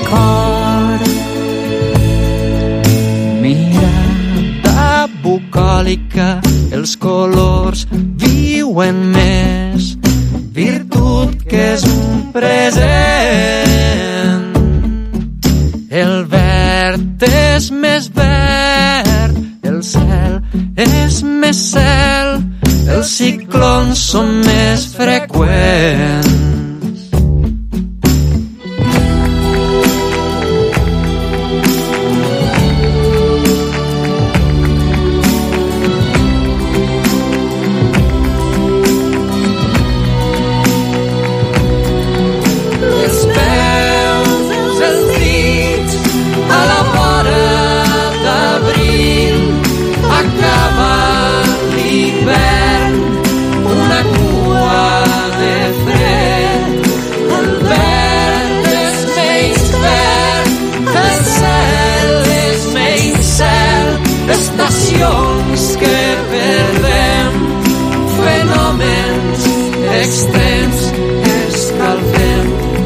cor. Mirada bucòlica, els colors viuen més, virtut que és un present. El verd és més verd, el cel és més cel, els ciclons són més freqüents. Estacions que perdem, fenòmens extrems, escalfem.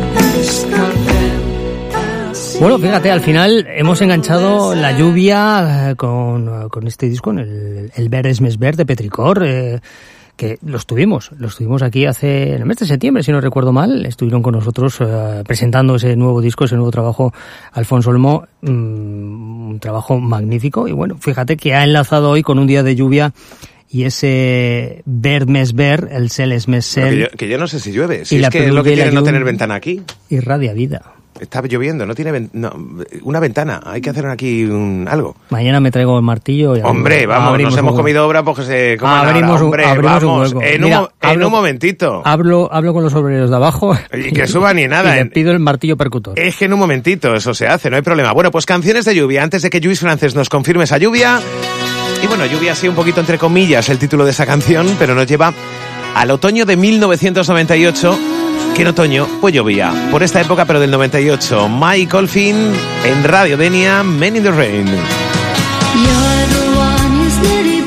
Bueno, fíjate, al final hemos enganchado la lluvia con este disco, el Verd és més verd de Petrichor, que los tuvimos aquí en el mes de septiembre, si no recuerdo mal. Estuvieron con nosotros presentando ese nuevo disco, ese nuevo trabajo, Alfonso Olmo, un trabajo magnífico. Y bueno, fíjate que ha enlazado hoy con un día de lluvia y ese verd més verd, el cel és més cel. Que yo no sé si llueve, si es que es lo que tiene no tener ventana aquí. Irradia vida. Está lloviendo, no tiene una ventana. Hay que hacer aquí algo. Mañana me traigo el martillo. Y hombre, vamos, nos hemos comido obra porque se coman abrimos ahora. Hombre, abrimos vamos, un hueco. En un momentito. Hablo con los obreros de abajo. Y que suban ni nada. Y le pido el martillo percutor. Es que en un momentito eso se hace, no hay problema. Bueno, pues canciones de lluvia. Antes de que Lluís Frances nos confirme esa lluvia. Y bueno, lluvia así un poquito entre comillas el título de esa canción, pero nos lleva al otoño de 1998. Que en otoño pues llovía. Por esta época, pero del 98. Mike Oldfield en Radio Denia, Men in the Rain. You're the one who's nearly